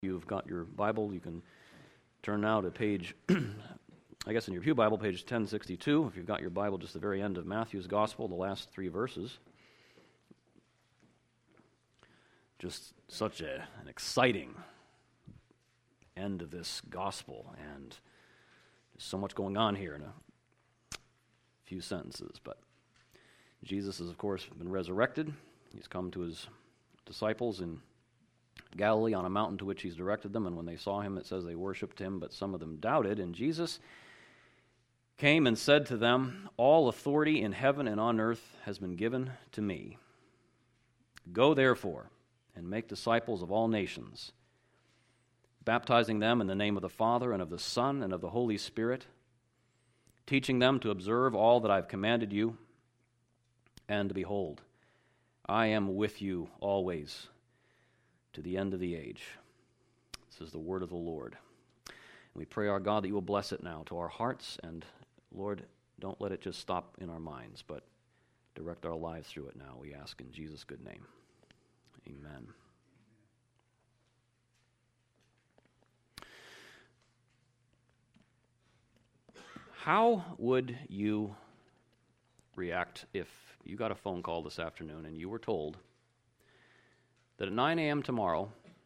You've got your Bible, you can turn now to page, I guess in your Pew Bible, page 1062. If you've got your Bible, just the very end of Matthew's Gospel, the last three verses. Just such an exciting end of this Gospel, and there's so much going on here in a few sentences. But Jesus has, of course, been resurrected. He's come to his disciples in Galilee on a mountain to which he's directed them, and when they saw him, it says they worshipped him, but some of them doubted. And Jesus came and said to them, "All authority in heaven and on earth has been given to me. Go therefore and make disciples of all nations, baptizing them in the name of the Father and of the Son and of the Holy Spirit, teaching them to observe all that I've commanded you. And behold, I am with you always, to the end of the age." This is the word of the Lord. And we pray, our God, that you will bless it now to our hearts, and Lord, don't let it just stop in our minds, but direct our lives through it now, we ask in Jesus' good name. Amen. How would you react if you got a phone call this afternoon and you were told that at 9 a.m. tomorrow,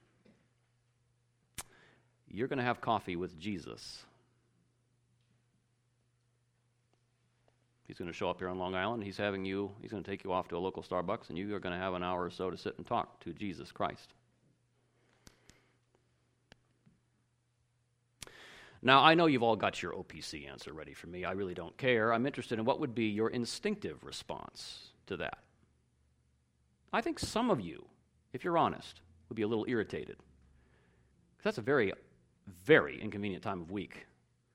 you're going to have coffee with Jesus? He's going to show up here on Long Island. He's going to take you off to a local Starbucks, and you are going to have an hour or so to sit and talk to Jesus Christ. Now, I know you've all got your OPC answer ready for me. I really don't care. I'm interested in what would be your instinctive response to that. I think some of you, if you're honest, would be a little irritated. Because that's a very, very inconvenient time of week.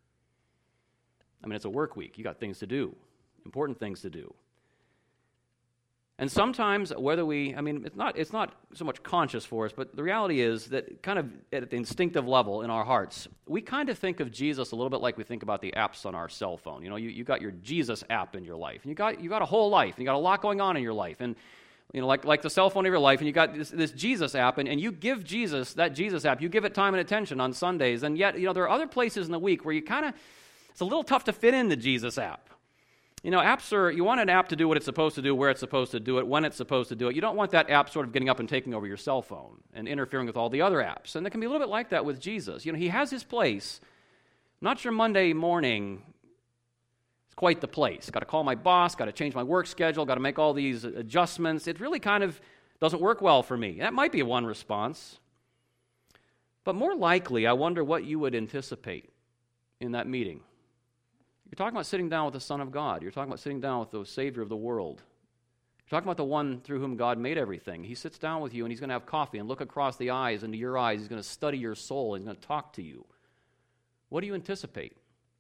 I mean, it's a work week. You got things to do, important things to do. And sometimes, it's not so much conscious for us, but the reality is that kind of at the instinctive level in our hearts, we kind of think of Jesus a little bit like we think about the apps on our cell phone. You know, you got your Jesus app in your life, and you got a whole life, and you got a lot going on in your life, and you know, like the cell phone of your life, and you got this Jesus app, and you give Jesus, that Jesus app, you give it time and attention on Sundays, and yet, you know, there are other places in the week where it's a little tough to fit in the Jesus app. You know, you want an app to do what it's supposed to do, where it's supposed to do it, when it's supposed to do it. You don't want that app sort of getting up and taking over your cell phone and interfering with all the other apps. And it can be a little bit like that with Jesus. You know, he has his place. I'm not sure Monday morning is quite the place. Got to call my boss, got to change my work schedule, got to make all these adjustments. It really kind of doesn't work well for me. That might be one response. But more likely, I wonder what you would anticipate in that meeting. You're talking about sitting down with the Son of God. You're talking about sitting down with the Savior of the world. You're talking about the one through whom God made everything. He sits down with you, and he's going to have coffee and look across the eyes into your eyes. He's going to study your soul. He's going to talk to you. What do you anticipate?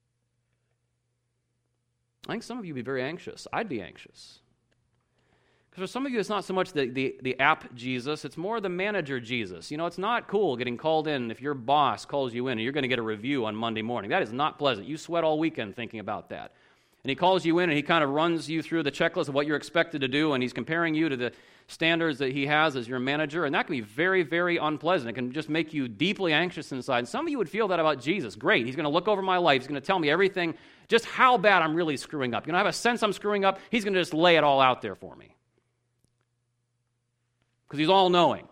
I think some of you would be very anxious. I'd be anxious. Because for some of you, it's not so much the app Jesus, it's more the manager Jesus. You know, it's not cool getting called in if your boss calls you in and you're going to get a review on Monday morning. That is not pleasant. You sweat all weekend thinking about that. And he calls you in and he kind of runs you through the checklist of what you're expected to do, and he's comparing you to the standards that he has as your manager, and that can be very, very unpleasant. It can just make you deeply anxious inside. And some of you would feel that about Jesus. Great, he's going to look over my life. He's going to tell me everything, just how bad I'm really screwing up. You know, I have a sense I'm screwing up. He's going to just lay it all out there for me. Because he's all-knowing.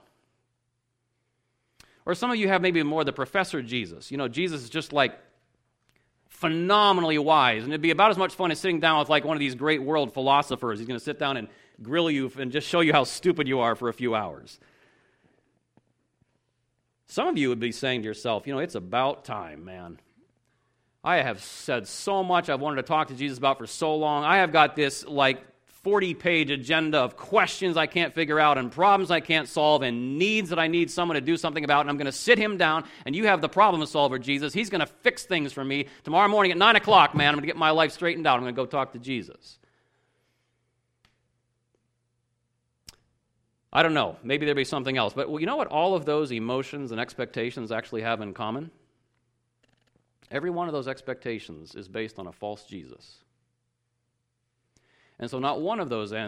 Or some of you have maybe more the professor Jesus. You know, Jesus is just like phenomenally wise, and it'd be about as much fun as sitting down with like one of these great world philosophers. He's going to sit down and grill you and just show you how stupid you are for a few hours. Some of you would be saying to yourself, you know, it's about time, man. I have said so much I've wanted to talk to Jesus about for so long. I have got this like 40-page agenda of questions I can't figure out and problems I can't solve and needs that I need someone to do something about, and I'm going to sit him down, and you have the problem solver, Jesus. He's going to fix things for me. Tomorrow morning at 9 o'clock, man, I'm going to get my life straightened out. I'm going to go talk to Jesus. I don't know. Maybe there'll be something else. But you know what all of those emotions and expectations actually have in common? Every one of those expectations is based on a false Jesus. And so not one of those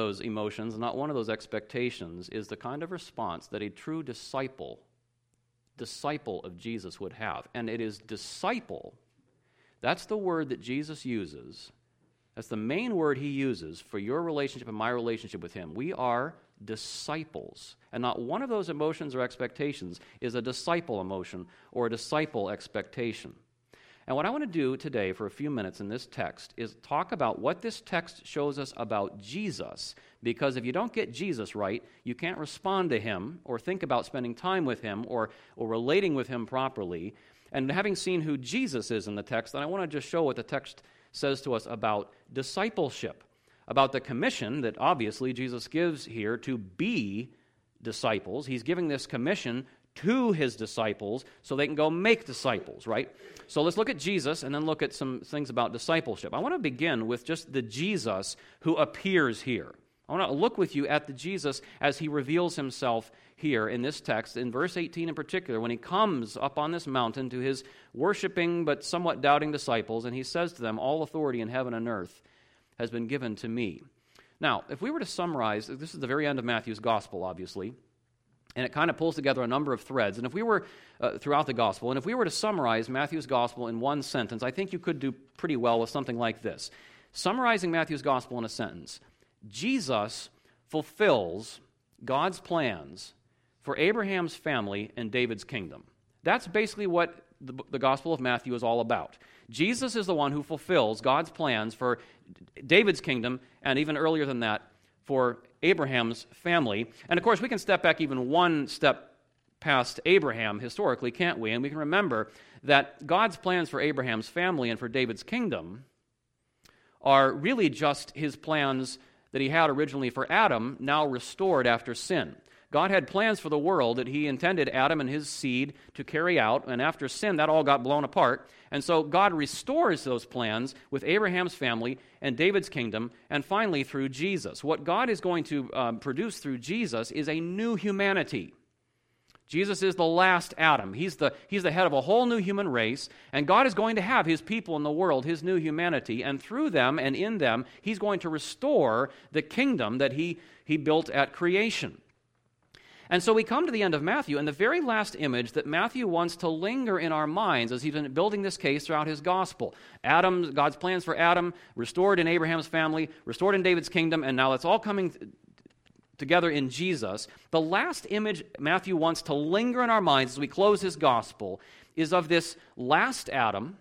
emotions, not one of those expectations is the kind of response that a true disciple disciple of Jesus would have. And it is disciple. That's the word that Jesus uses. That's the main word he uses for your relationship and my relationship with him. We are disciples. And not one of those emotions or expectations is a disciple emotion or a disciple expectation. And what I want to do today for a few minutes in this text is talk about what this text shows us about Jesus. Because if you don't get Jesus right, you can't respond to him or think about spending time with him or relating with him properly. And having seen who Jesus is in the text, then I want to just show what the text says to us about discipleship, about the commission that obviously Jesus gives here to be disciples. He's giving this commission to his disciples so they can go make disciples, right? So let's look at Jesus and then look at some things about discipleship. I want to begin with just the Jesus who appears here. I want to look with you at the Jesus as he reveals himself here in this text, in verse 18 in particular, when he comes up on this mountain to his worshiping but somewhat doubting disciples, and he says to them, "All authority in heaven and earth has been given to me." Now, if we were to summarize, this is the very end of Matthew's gospel, obviously, and it kind of pulls together a number of threads. And if we were, throughout the gospel, and if we were to summarize Matthew's gospel in one sentence, I think you could do pretty well with something like this. Summarizing Matthew's gospel in a sentence: Jesus fulfills God's plans for Abraham's family and David's kingdom. That's basically what the Gospel of Matthew is all about. Jesus is the one who fulfills God's plans for David's kingdom, and even earlier than that, for Abraham's family. And of course, we can step back even one step past Abraham historically, can't we? And we can remember that God's plans for Abraham's family and for David's kingdom are really just his plans that he had originally for Adam, now restored after sin. God had plans for the world that he intended Adam and his seed to carry out, and after sin, that all got blown apart. And so God restores those plans with Abraham's family and David's kingdom, and finally through Jesus. What God is going to produce through Jesus is a new humanity. Jesus is the last Adam. He's the head of a whole new human race, and God is going to have his people in the world, his new humanity, and through them and in them, he's going to restore the kingdom that he built at creation. And so we come to the end of Matthew, and the very last image that Matthew wants to linger in our minds as he's been building this case throughout his gospel. God's plans for Adam, restored in Abraham's family, restored in David's kingdom, and now it's all coming together in Jesus. The last image Matthew wants to linger in our minds as we close his gospel is of this last Adam,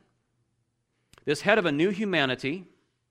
this head of a new humanity,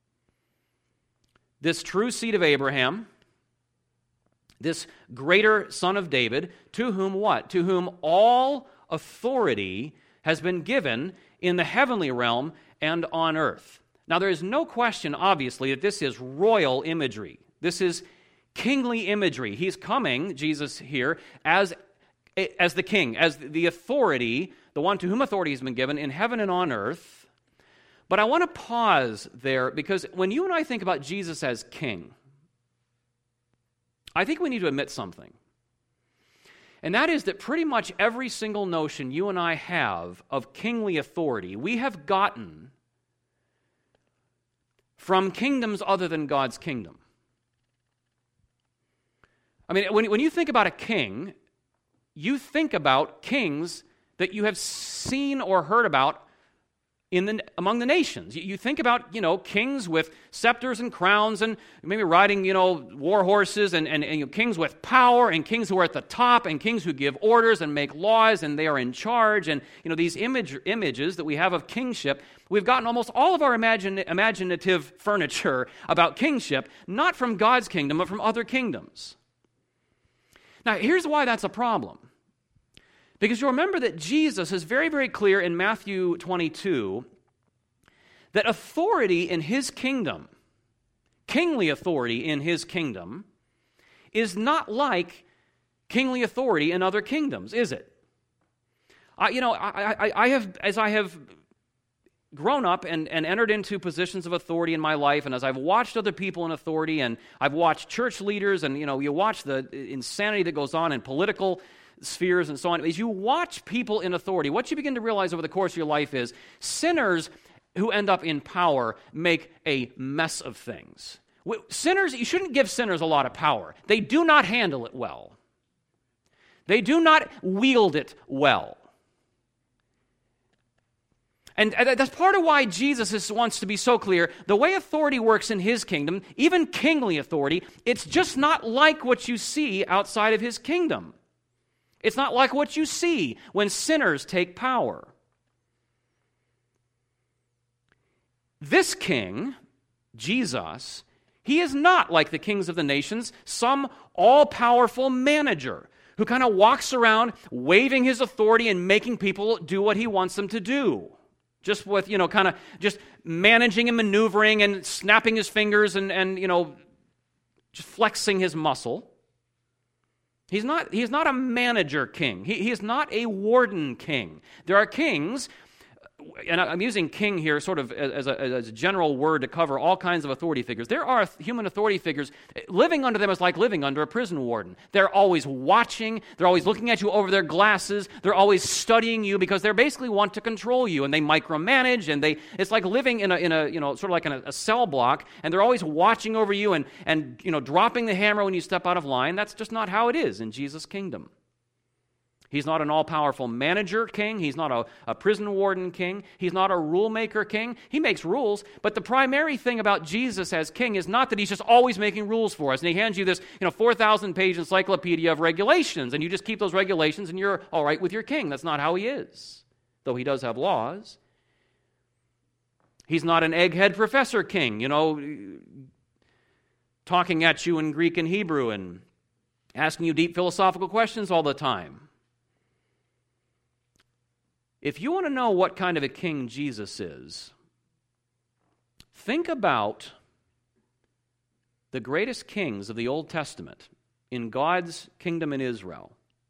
this true seed of Abraham, this greater son of David, to whom what? To whom all authority has been given in the heavenly realm and on earth. Now, there is no question, obviously, that this is royal imagery. This is kingly imagery. He's coming, Jesus here, as the king, as the authority, the one to whom authority has been given in heaven and on earth. But I want to pause there, because when you and I think about Jesus as king, I think we need to admit something. And that is that pretty much every single notion you and I have of kingly authority, we have gotten from kingdoms other than God's kingdom. I mean, when you think about a king, you think about kings that you have seen or heard about among the nations. You think about, kings with scepters and crowns and maybe riding, war horses and kings with power and kings who are at the top and kings who give orders and make laws and they are in charge. And, these images that we have of kingship, we've gotten almost all of our imaginative furniture about kingship, not from God's kingdom, but from other kingdoms. Now, here's why that's a problem. Because you'll remember that Jesus is very, very clear in Matthew 22 that authority in his kingdom, kingly authority in his kingdom, is not like kingly authority in other kingdoms, is it? As I have grown up and entered into positions of authority in my life, and as I've watched other people in authority, and I've watched church leaders, and you watch the insanity that goes on in political spheres and so on. As you watch people in authority, what you begin to realize over the course of your life is sinners who end up in power make a mess of things. Sinners, you shouldn't give sinners a lot of power. They do not handle it well. They do not wield it well. And that's part of why Jesus wants to be so clear. The way authority works in his kingdom, even kingly authority, it's just not like what you see outside of his kingdom. It's not like what you see when sinners take power. This king, Jesus, he is not like the kings of the nations, some all-powerful manager who kind of walks around waving his authority and making people do what he wants them to do. Just with, kind of just managing and maneuvering and snapping his fingers and just flexing his muscle. He's not a manager king. He is not a warden king. There are kings, and I'm using king here sort of as a general word to cover all kinds of authority figures. There are human authority figures. Living under them is like living under a prison warden. They're always watching. They're always looking at you over their glasses. They're always studying you because they basically want to control you, and they micromanage, and it's like living in a sort of like in a cell block, and they're always watching over you and dropping the hammer when you step out of line. That's just not how it is in Jesus' kingdom. He's not an all-powerful manager king. He's not a prison warden king. He's not a rule maker king. He makes rules, but the primary thing about Jesus as king is not that he's just always making rules for us, and he hands you this 4,000-page encyclopedia of regulations, and you just keep those regulations and you're all right with your king. That's not how he is, though he does have laws. He's not an egghead professor king, talking at you in Greek and Hebrew and asking you deep philosophical questions all the time. If you want to know what kind of a king Jesus is, think about the greatest kings of the Old Testament in God's kingdom in Israel.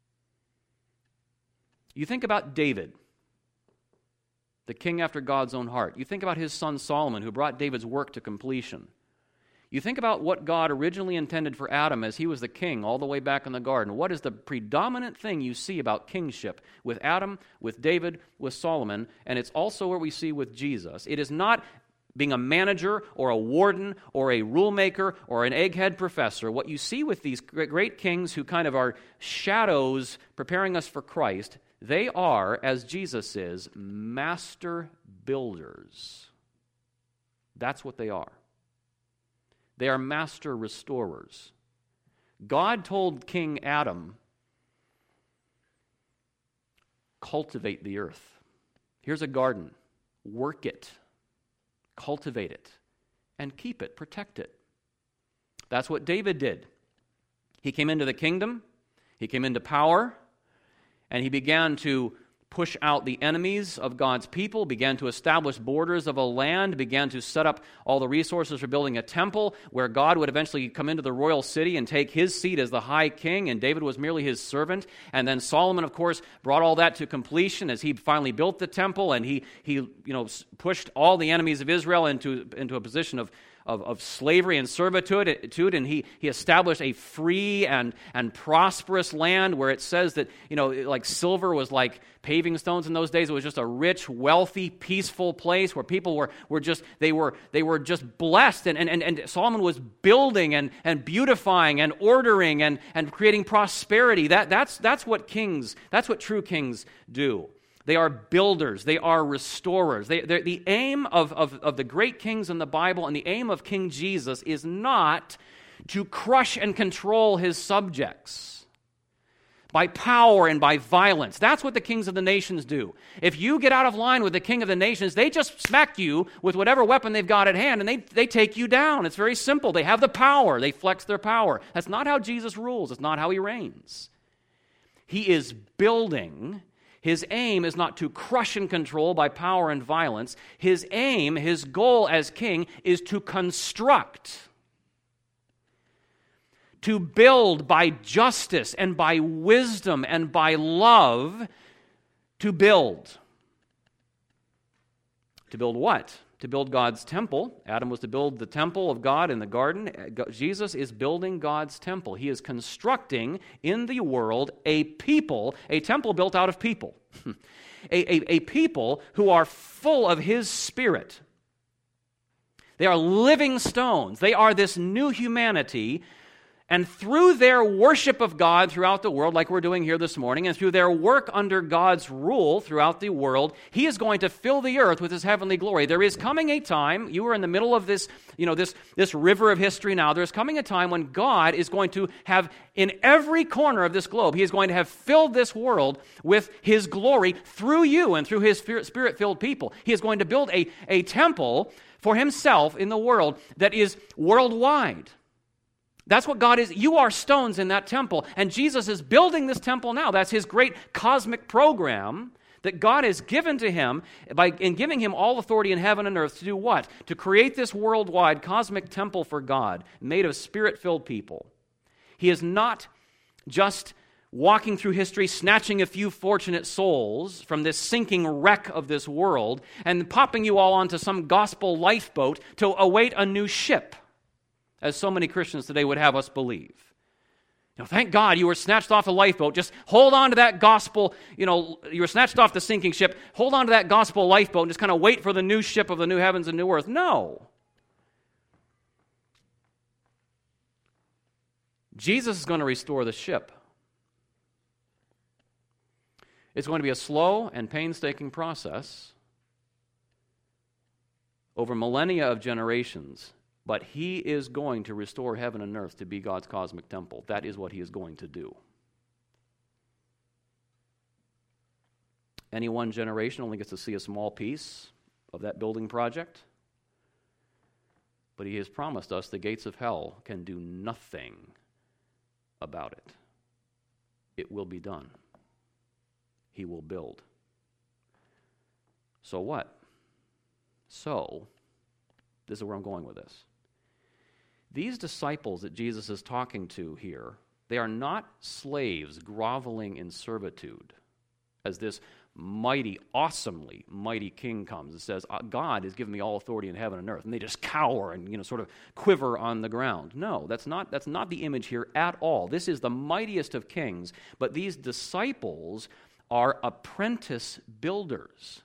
You think about David, the king after God's own heart. You think about his son Solomon, who brought David's work to completion. You think about what God originally intended for Adam as he was the king all the way back in the garden. What is the predominant thing you see about kingship with Adam, with David, with Solomon, and it's also what we see with Jesus. It is not being a manager or a warden or a rule maker or an egghead professor. What you see with these great kings who kind of are shadows preparing us for Christ, they are, as Jesus is, master builders. That's what they are. They are master restorers. God told King Adam, cultivate the earth. Here's a garden. Work it. Cultivate it. And keep it. Protect it. That's what David did. He came into the kingdom. He came into power. And he began to push out the enemies of God's people, began to establish borders of a land, began to set up all the resources for building a temple where God would eventually come into the royal city and take his seat as the high king, and David was merely his servant. And then Solomon, of course, brought all that to completion as he finally built the temple, and he pushed all the enemies of Israel into a position of slavery and servitude, and he established a free and prosperous land where it says that, like silver was like paving stones in those days. It was just a rich, wealthy, peaceful place where people were just blessed, and Solomon was building and beautifying and ordering and creating prosperity. That's what true kings do. They are builders. They are restorers. The aim of the great kings in the Bible and the aim of King Jesus is not to crush and control his subjects by power and by violence. That's what the kings of the nations do. If you get out of line with the king of the nations, they just smack you with whatever weapon they've got at hand, and they take you down. It's very simple. They have the power. They flex their power. That's not how Jesus rules. It's not how he reigns. He is building. His aim is not to crush and control by power and violence. His aim, his goal as king, is to construct, to build by justice and by wisdom and by love, to build. To build what? To build God's temple. Adam was to build the temple of God in the garden. Jesus is building God's temple. He is constructing in the world a temple built out of people. a people who are full of his Spirit. They are living stones. They are this new humanity, And through their worship of God throughout the world, like we're doing here this morning, and through their work under God's rule throughout the world, he is going to fill the earth with his heavenly glory. There is coming a time, you are in the middle of this, this river of history now, there's coming a time when God is going to have, in every corner of this globe, he is going to have filled this world with his glory through you and through his spirit-filled people. He is going to build a temple for himself in the world that is worldwide. That's what God is. You are stones in that temple, and Jesus is building this temple now. That's his great cosmic program that God has given to him in giving him all authority in heaven and earth to do what? To create this worldwide cosmic temple for God made of spirit-filled people. He is not just walking through history, snatching a few fortunate souls from this sinking wreck of this world and popping you all onto some gospel lifeboat to await a new ship, as so many Christians today would have us believe. Thank God you were snatched off a lifeboat. Just hold on to that gospel, you were snatched off the sinking ship. Hold on to that gospel lifeboat and just kind of wait for the new ship of the new heavens and new earth. No. Jesus is going to restore the ship. It's going to be a slow and painstaking process over millennia of generations. But he is going to restore heaven and earth to be God's cosmic temple. That is what he is going to do. Any one generation only gets to see a small piece of that building project. But he has promised us the gates of hell can do nothing about it. It will be done. He will build. So what? So, this is where I'm going with this. These disciples that Jesus is talking to here, they are not slaves groveling in servitude as this mighty, awesomely mighty king comes and says, God has given me all authority in heaven and earth, and they just cower and sort of quiver on the ground. No, that's not the image here at all. This is the mightiest of kings, but these disciples are apprentice builders.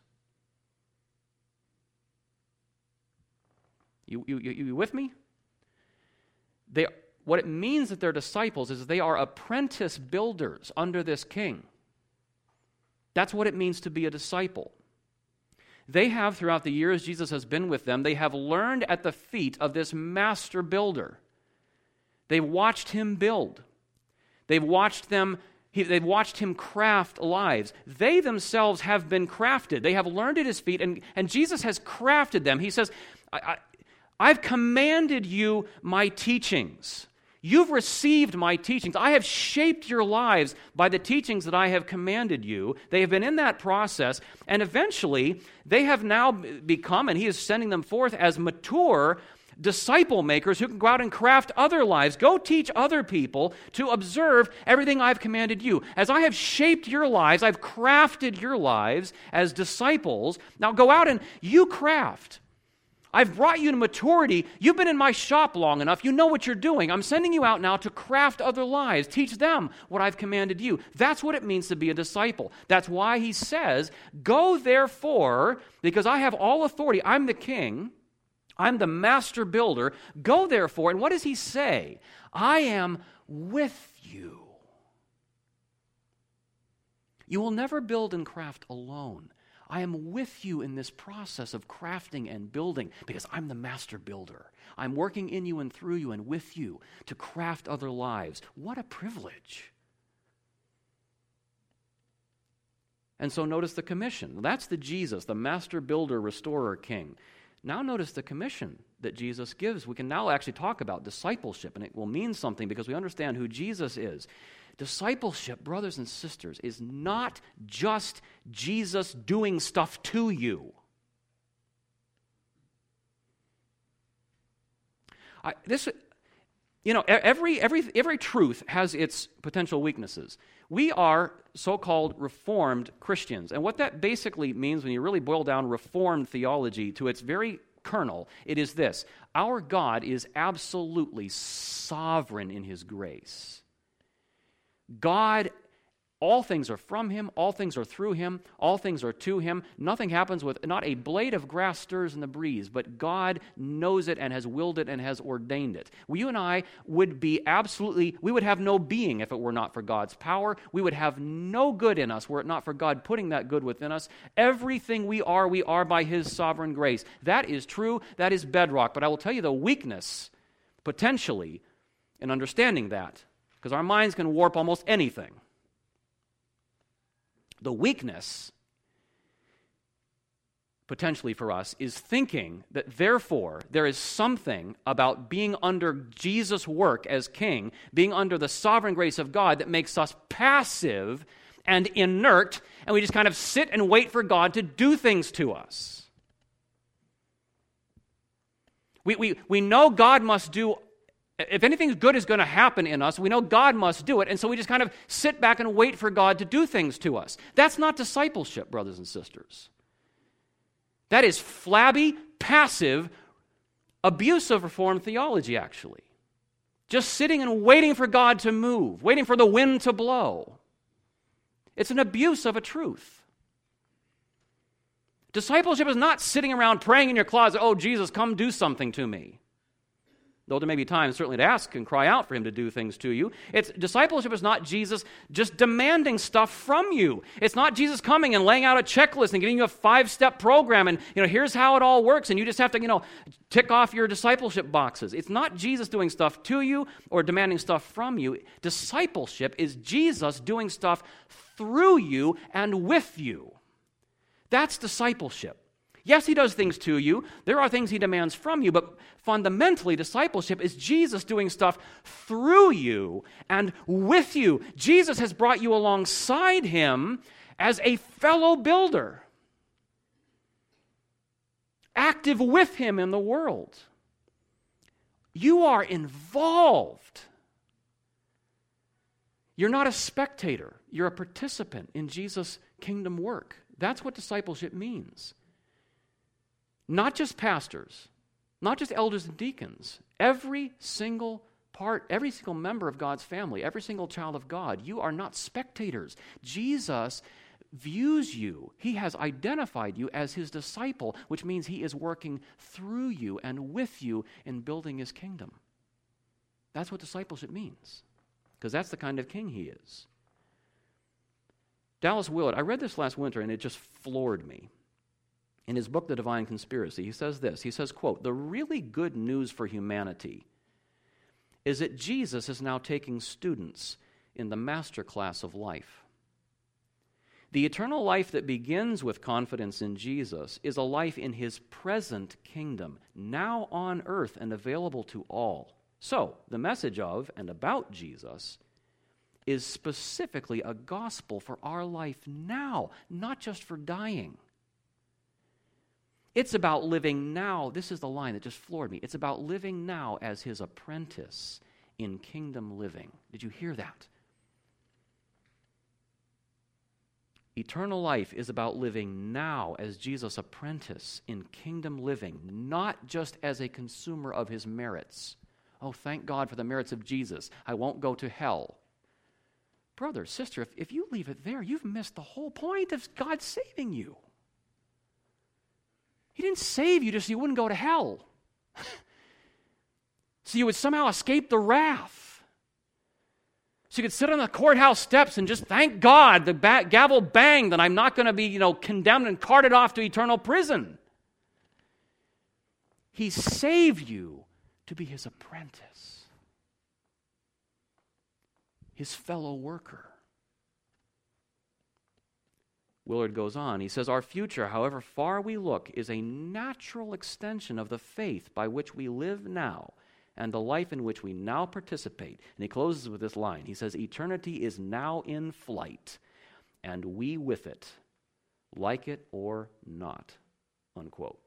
You with me? What it means that they're disciples is they are apprentice builders under this king. That's what it means to be a disciple. They have, throughout the years Jesus has been with them, they have learned at the feet of this master builder. They've watched him build. They've watched him craft lives. They themselves have been crafted. They have learned at his feet, and Jesus has crafted them. He says, I've commanded you my teachings. You've received my teachings. I have shaped your lives by the teachings that I have commanded you. They have been in that process, and eventually they have now become, and he is sending them forth as mature disciple makers who can go out and craft other lives. Go teach other people to observe everything I've commanded you. As I have shaped your lives, I've crafted your lives as disciples. Now go out and you craft. I've brought you to maturity. You've been in my shop long enough. You know what you're doing. I'm sending you out now to craft other lives. Teach them what I've commanded you. That's what it means to be a disciple. That's why he says, go therefore, because I have all authority. I'm the king. I'm the master builder. Go therefore. And what does he say? I am with you. You will never build and craft alone. I am with you in this process of crafting and building because I'm the master builder. I'm working in you and through you and with you to craft other lives. What a privilege. And so notice the commission. That's the Jesus, the master builder, restorer, king. Now notice the commission that Jesus gives. We can now actually talk about discipleship, and it will mean something because we understand who Jesus is. Discipleship, brothers and sisters, is not just Jesus doing stuff to you. Every truth has its potential weaknesses. We are so-called Reformed Christians, and what that basically means when you really boil down Reformed theology to its very kernel, it is this: our God is absolutely sovereign in his grace. God All things are from him, all things are through him, all things are to him. Nothing happens with, not a blade of grass stirs in the breeze, but God knows it and has willed it and has ordained it. You and I would be we would have no being if it were not for God's power. We would have no good in us were it not for God putting that good within us. Everything we are by his sovereign grace. That is true, that is bedrock. But I will tell you the weakness, potentially, in understanding that, because our minds can warp almost anything. The weakness, potentially for us, is thinking that therefore there is something about being under Jesus' work as king, being under the sovereign grace of God that makes us passive and inert, and we just kind of sit and wait for God to do things to us. We know God must do. If anything good is going to happen in us, we know God must do it, and so we just kind of sit back and wait for God to do things to us. That's not discipleship, brothers and sisters. That is flabby, passive, abuse of Reformed theology, actually. Just sitting and waiting for God to move, waiting for the wind to blow. It's an abuse of a truth. Discipleship is not sitting around praying in your closet, "Oh, Jesus, come do something to me." Though there may be times certainly to ask and cry out for him to do things to you. Discipleship is not Jesus just demanding stuff from you. It's not Jesus coming and laying out a checklist and giving you a 5-step program and, here's how it all works, and you just have to, tick off your discipleship boxes. It's not Jesus doing stuff to you or demanding stuff from you. Discipleship is Jesus doing stuff through you and with you. That's discipleship. Yes, he does things to you. There are things he demands from you, but fundamentally, discipleship is Jesus doing stuff through you and with you. Jesus has brought you alongside him as a fellow builder, active with him in the world. You are involved. You're not a spectator. You're a participant in Jesus' kingdom work. That's what discipleship means. Not just pastors, not just elders and deacons. Every single member of God's family, every single child of God, you are not spectators. Jesus views you. He has identified you as his disciple, which means he is working through you and with you in building his kingdom. That's what discipleship means, because that's the kind of king he is. Dallas Willard, I read this last winter and it just floored me. In his book, The Divine Conspiracy, he says this. He says, quote, "The really good news for humanity is that Jesus is now taking students in the master class of life. The eternal life that begins with confidence in Jesus is a life in his present kingdom, now on earth and available to all. So, the message of and about Jesus is specifically a gospel for our life now, not just for dying. It's about living now." This is the line that just floored me. "It's about living now as his apprentice in kingdom living." Did you hear that? Eternal life is about living now as Jesus' apprentice in kingdom living, not just as a consumer of his merits. Oh, thank God for the merits of Jesus. I won't go to hell. Brother, sister, if you leave it there, you've missed the whole point of God saving you. He didn't save you just so you wouldn't go to hell. So you would somehow escape the wrath. So you could sit on the courthouse steps and just thank God, the gavel banged, that I'm not going to be, condemned and carted off to eternal prison. He saved you to be his apprentice, his fellow worker. Willard goes on. He says, "Our future, however far we look, is a natural extension of the faith by which we live now and the life in which we now participate." And he closes with this line. He says, "Eternity is now in flight, and we with it, like it or not," unquote.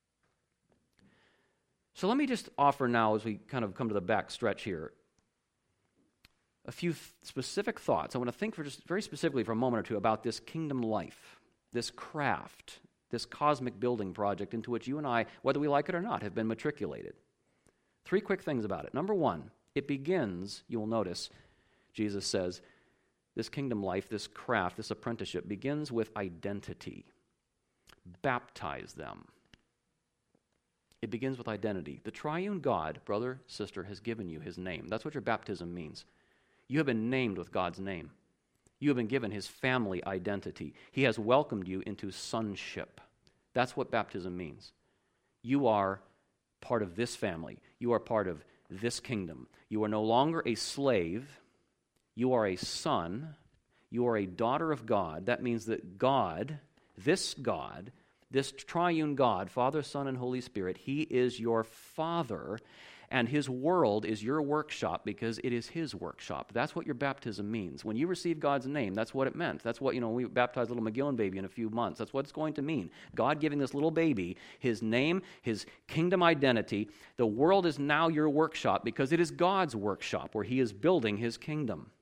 So let me just offer now, as we kind of come to the back stretch here, a few specific thoughts. I want to think for just very specifically for a moment or two about this kingdom life, this craft, this cosmic building project into which you and I, whether we like it or not, have been matriculated. 3 quick things about it. Number 1, it begins, you will notice, Jesus says, this kingdom life, this craft, this apprenticeship begins with identity. Baptize them. It begins with identity. The triune God, brother, sister, has given you his name. That's what your baptism means. You have been named with God's name. You have been given his family identity. He has welcomed you into sonship. That's what baptism means. You are part of this family. You are part of this kingdom. You are no longer a slave. You are a son. You are a daughter of God. That means that God, this triune God, Father, Son, and Holy Spirit, he is your Father, and his world is your workshop because it is his workshop. That's what your baptism means. When you receive God's name, that's what it meant. That's what, we baptize little McGillen baby in a few months. That's what it's going to mean. God giving this little baby his name, his kingdom identity. The world is now your workshop because it is God's workshop where he is building his kingdom.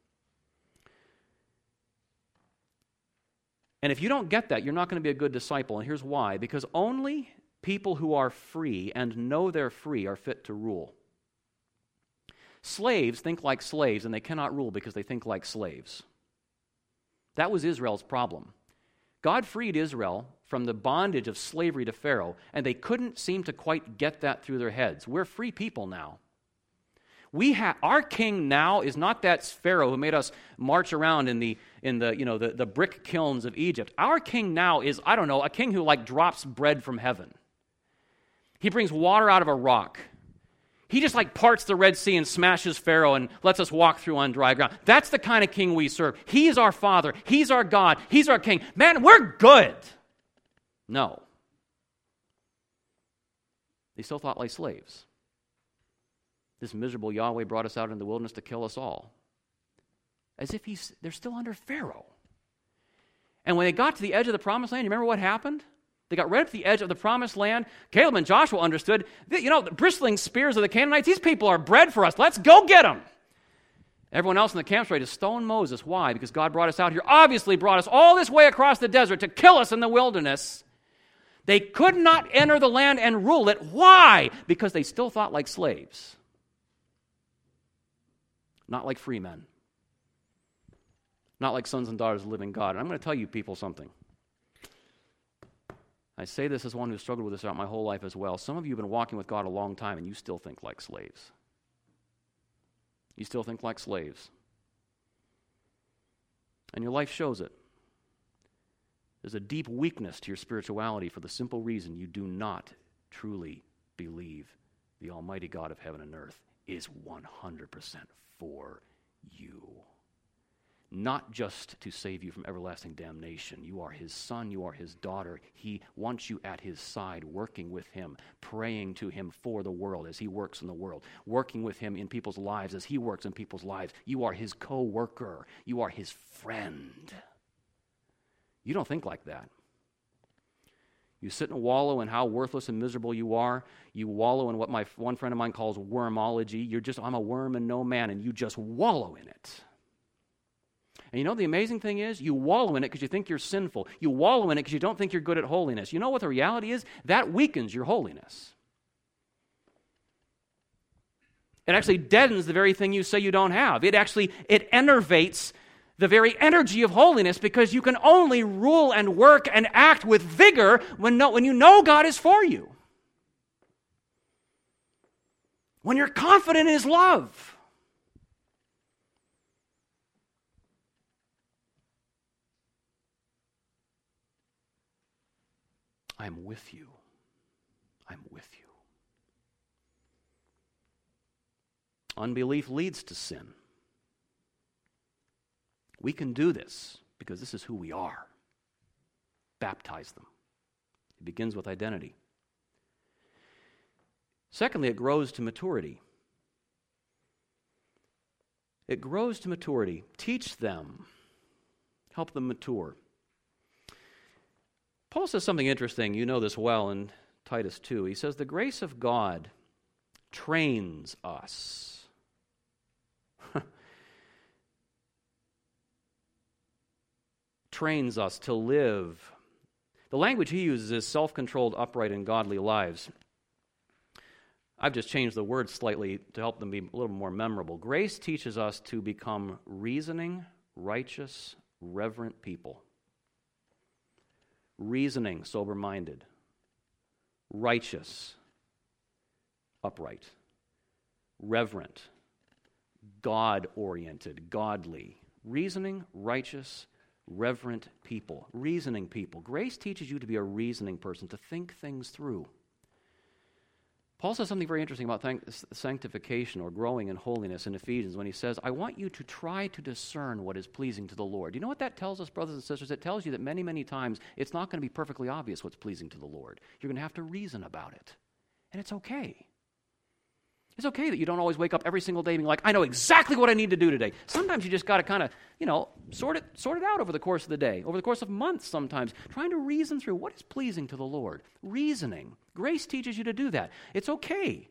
And if you don't get that, you're not going to be a good disciple. And here's why. Because only people who are free and know they're free are fit to rule. Slaves think like slaves, and they cannot rule because they think like slaves. That was Israel's problem. God freed Israel from the bondage of slavery to Pharaoh, and they couldn't seem to quite get that through their heads. We're free people now. Our king now is not that Pharaoh who made us march around in the brick kilns of Egypt. Our king now is, a king who drops bread from heaven. He brings water out of a rock. He just parts the Red Sea and smashes Pharaoh and lets us walk through on dry ground. That's the kind of king we serve. He is our Father. He's our God. He's our king. Man, we're good. No. They still thought like slaves. This miserable Yahweh brought us out in the wilderness to kill us all. As if they're still under Pharaoh. And when they got to the edge of the promised land, you remember what happened? They got right up to the edge of the promised land. Caleb and Joshua understood, the bristling spears of the Canaanites, these people are bread for us. Let's go get them. Everyone else in the camp's ready to stone Moses. Why? Because God brought us out here, obviously brought us all this way across the desert to kill us in the wilderness. They could not enter the land and rule it. Why? Because they still thought like slaves. Not like free men. Not like sons and daughters of the living God. And I'm going to tell you people something. I say this as one who's struggled with this throughout my whole life as well. Some of you have been walking with God a long time and you still think like slaves. You still think like slaves. And your life shows it. There's a deep weakness to your spirituality for the simple reason you do not truly believe the Almighty God of heaven and earth is 100% for you. Not just to save you from everlasting damnation. You are his son, you are his daughter. He wants you at his side, working with him, praying to him for the world as he works in the world, working with him in people's lives as he works in people's lives. You are his co-worker. You are his friend. You don't think like that. You sit and wallow in how worthless and miserable you are. You wallow in what my one friend of mine calls wormology. I'm a worm and no man, and you just wallow in it. And the amazing thing is, you wallow in it because you think you're sinful. You wallow in it because you don't think you're good at holiness. You know what the reality is? That weakens your holiness. It actually deadens the very thing you say you don't have. It enervates the very energy of holiness because you can only rule and work and act with vigor when you know God is for you. When you're confident in his love. I'm with you. I'm with you. Unbelief leads to sin. We can do this because this is who we are. Baptize them. It begins with identity. Secondly, it grows to maturity. It grows to maturity. Teach them. Help them mature. Paul says something interesting. You know this well in Titus 2. He says, the grace of God trains us. Trains us to live. The language he uses is self-controlled, upright, and godly lives. I've just changed the words slightly to help them be a little more memorable. Grace teaches us to become reasoning, righteous, reverent people. Reasoning, sober-minded. Righteous, upright. Reverent, God-oriented, godly. Reasoning, righteous, reverent people. Reasoning people. Grace teaches you to be a reasoning person, to think things through. Paul says something very interesting about sanctification or growing in holiness in Ephesians when he says, I want you to try to discern what is pleasing to the Lord. You know what that tells us, brothers and sisters? It tells you that many, many times it's not going to be perfectly obvious what's pleasing to the Lord. You're going to have to reason about it. And it's okay. It's okay that you don't always wake up every single day being like, I know exactly what I need to do today. Sometimes you just got to kind of, sort it out over the course of the day, over the course of months sometimes, trying to reason through what is pleasing to the Lord. Reasoning. Grace teaches you to do that. It's okay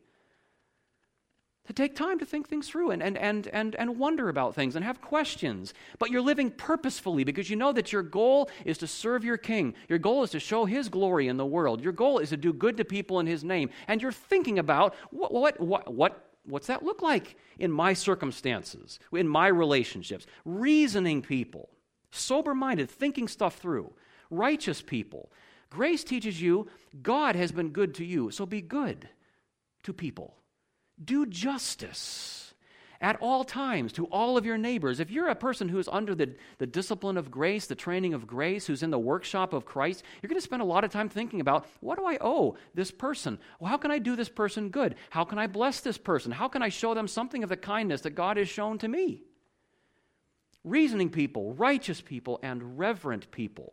to take time to think things through and wonder about things and have questions. But you're living purposefully because you know that your goal is to serve your King. Your goal is to show His glory in the world. Your goal is to do good to people in His name. And you're thinking about what's that look like in my circumstances, in my relationships. Reasoning people, sober-minded, thinking stuff through, righteous people. Grace teaches you God has been good to you, so be good to people. Do justice at all times to all of your neighbors. If you're a person who's under the discipline of grace, the training of grace, who's in the workshop of Christ, you're going to spend a lot of time thinking about, what do I owe this person? Well, how can I do this person good? How can I bless this person? How can I show them something of the kindness that God has shown to me? Reasoning people, righteous people, and reverent people.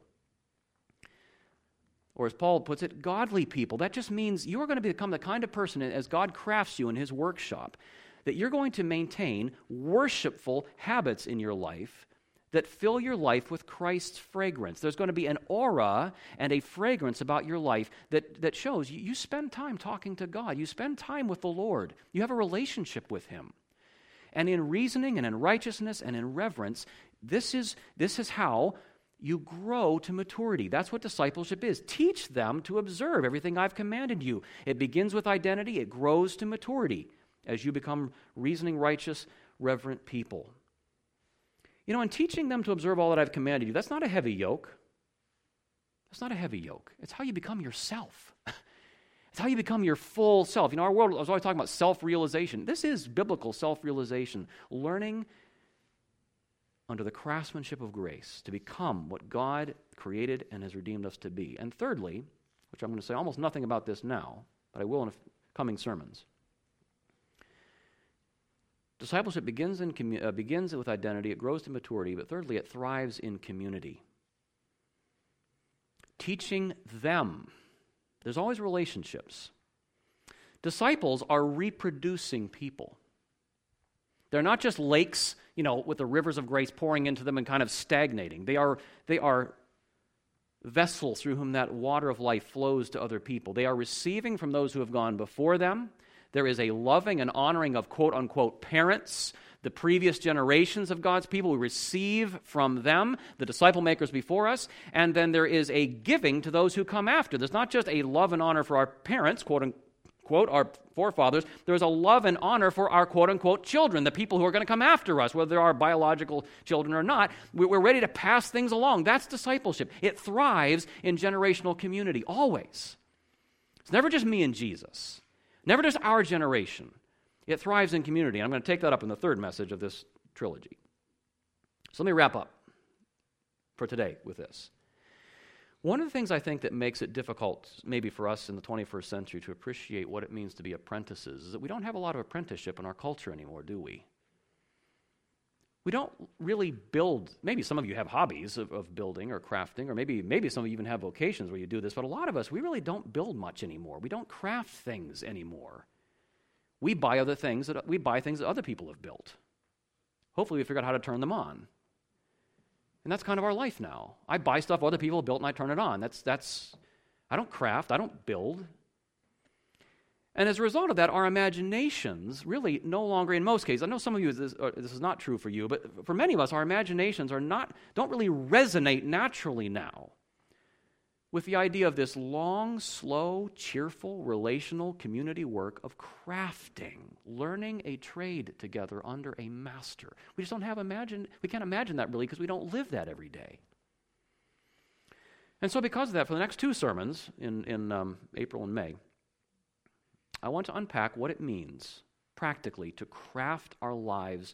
Or as Paul puts it, godly people. That just means you are going to become the kind of person, as God crafts you in His workshop, that you're going to maintain worshipful habits in your life that fill your life with Christ's fragrance. There's going to be an aura and a fragrance about your life that shows you spend time talking to God. You spend time with the Lord. You have a relationship with Him. And in reasoning and in righteousness and in reverence, this is how you grow to maturity. That's what discipleship is. Teach them to observe everything I've commanded you. It begins with identity. It grows to maturity as you become reasoning, righteous, reverent people. In teaching them to observe all that I've commanded you, that's not a heavy yoke. That's not a heavy yoke. It's how you become yourself. It's how you become your full self. Our world is always talking about self-realization. This is biblical self-realization. Learning under the craftsmanship of grace, to become what God created and has redeemed us to be. And thirdly, which I'm going to say almost nothing about this now, but I will in coming sermons. Discipleship begins with identity, it grows to maturity, but thirdly, it thrives in community. Teaching them. There's always relationships. Disciples are reproducing people. They're not just lakes, with the rivers of grace pouring into them and kind of stagnating. They are vessels through whom that water of life flows to other people. They are receiving from those who have gone before them. There is a loving and honoring of quote-unquote parents, the previous generations of God's people. We receive from them, the disciple makers before us, and then there is a giving to those who come after. There's not just a love and honor for our parents, quote-unquote, our forefathers. There's a love and honor for our quote-unquote children, the people who are going to come after us, whether they're our biological children or not. We're ready to pass things along. That's discipleship. It thrives in generational community, always. It's never just me and Jesus. Never just our generation. It thrives in community. I'm going to take that up in the third message of this trilogy. So let me wrap up for today with this. One of the things I think that makes it difficult, maybe for us in the 21st century, to appreciate what it means to be apprentices is that we don't have a lot of apprenticeship in our culture anymore, do we? We don't really build. Maybe some of you have hobbies of building or crafting, or maybe some of you even have vocations where you do this, but a lot of us, we really don't build much anymore. We don't craft things anymore. We buy things that other people have built. Hopefully we figure out how to turn them on. And that's kind of our life now. I buy stuff other people have built and I turn it on. I don't craft, I don't build. And as a result of that, our imaginations really no longer, in most cases, I know some of you, this is not true for you, but for many of us, our imaginations don't really resonate naturally now with the idea of this long, slow, cheerful, relational community work of crafting, learning a trade together under a master. We just we can't imagine that really because we don't live that every day. And so because of that, for the next two sermons in April and May, I want to unpack what it means practically to craft our lives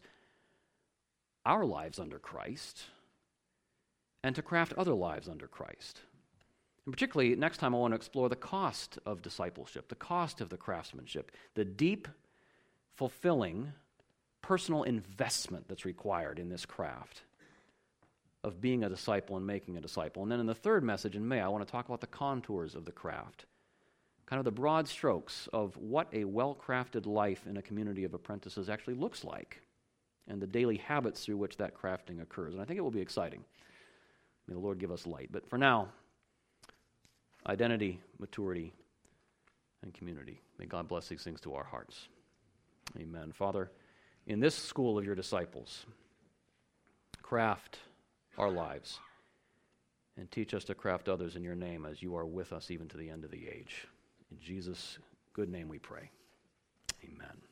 under Christ, and to craft other lives under Christ. And particularly, next time I want to explore the cost of discipleship, the cost of the craftsmanship, the deep, fulfilling, personal investment that's required in this craft of being a disciple and making a disciple. And then in the third message in May, I want to talk about the contours of the craft, kind of the broad strokes of what a well-crafted life in a community of apprentices actually looks like, and the daily habits through which that crafting occurs. And I think it will be exciting. May the Lord give us light. But for now, identity, maturity, and community. May God bless these things to our hearts. Amen. Father, in this school of your disciples, craft our lives and teach us to craft others in your name as you are with us even to the end of the age. In Jesus' good name we pray. Amen.